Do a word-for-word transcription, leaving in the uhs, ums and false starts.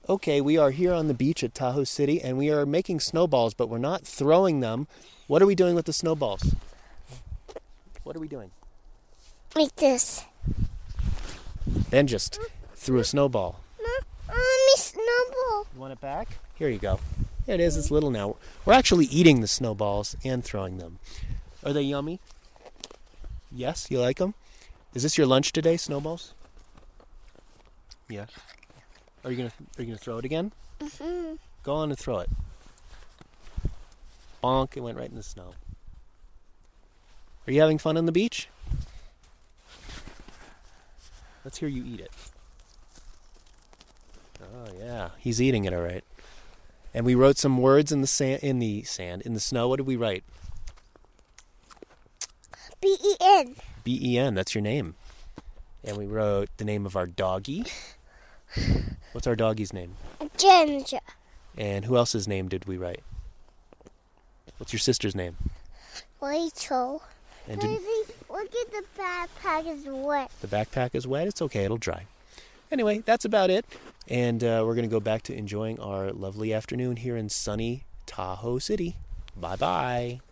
Okay, we are here on the beach at Tahoe City, and we are making snowballs, but we're not throwing them. What are we doing with the snowballs? What are we doing? Like this. Ben just threw a snowball. No, me snowball. You want it back? Here you go. Here it is. It's little now. We're actually eating the snowballs and throwing them. Are they yummy? Yes? You like them? Is this your lunch today, snowballs? Yeah. Are you gonna Are you gonna throw it again? Mm-hmm. Go on and throw it. Bonk! It went right in the snow. Are you having fun on the beach? Let's hear you eat it. Oh yeah, he's eating it all right. And we wrote some words in the sand. In the sand, in the snow. What did we write? B E N. B E N. That's your name. And we wrote the name of our doggie. What's our doggie's name? Ginger. And who else's name did we write? What's your sister's name? Rachel. And did, Baby, look at the backpack is wet. the backpack is wet? It's okay, it'll dry. Anyway, that's about it. And uh, we're going to go back to enjoying our lovely afternoon here in sunny Tahoe City. Bye-bye.